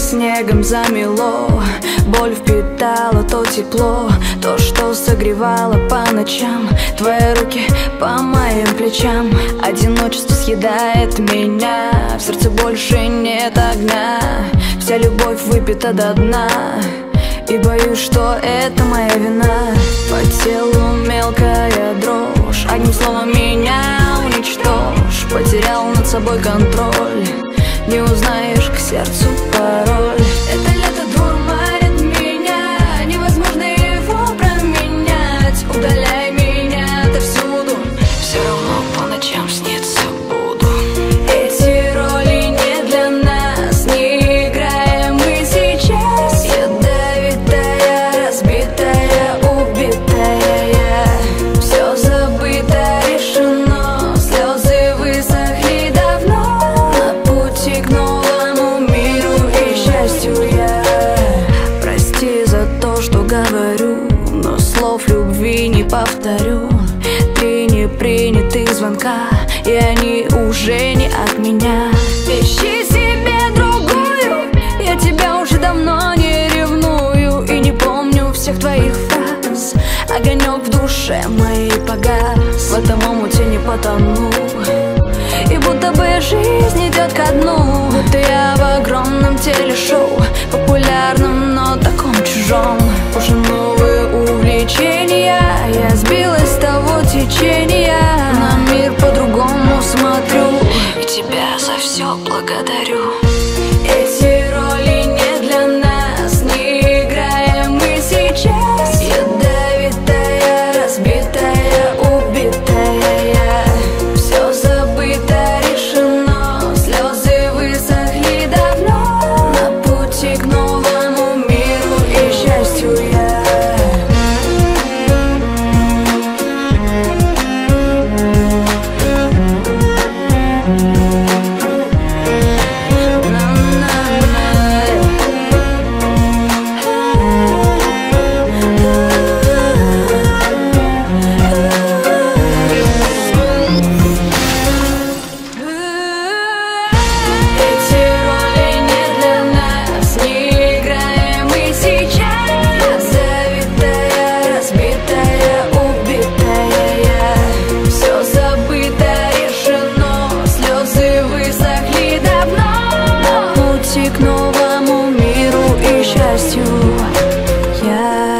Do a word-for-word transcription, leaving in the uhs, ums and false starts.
снегом замело. Боль впитала то тепло, то, что согревало по ночам. Твои руки по моим плечам. Одиночество съедает меня, в сердце больше нет огня. Вся любовь выпита до дна, и боюсь, что это моя вина. По телу мелкая дрожь, одним словом меня уничтожь. Потерял над собой контроль, не узнаешь к сердцу пароль. Это лето дурманит меня, невозможно его променять. Удаляй меня отовсюду, все равно по ночам снится буду. Эти роли не для нас, не играем мы сейчас. Ядовитая, разбитая, убитая я. Все забыто, решено, слезы высохли давно. На пути к новому миру и счастью я. Прости за то, что говорю, но слов любви не повторю. Три непринятых звонка, и они уже не от меня. Ищи себе другую, я тебя уже давно не ревную. И не помню всех твоих фраз, огонек в душе моей погас. В этом омуте не потону, и будто бы жизнь идет ко дну. Будто я в огромном телешоу, популярном, но таком чужом. Уже новые увлечения, я сбилась с того течения. На мир по-другому смотрю, и тебя за все благодарю. Эти роли не для нас, не играем мы сейчас. Ядовитая, разбитая, убитая я. Все забыто, решено, слезы высохли давно. На пути к новому миру и счастью я. К новому миру и счастью я.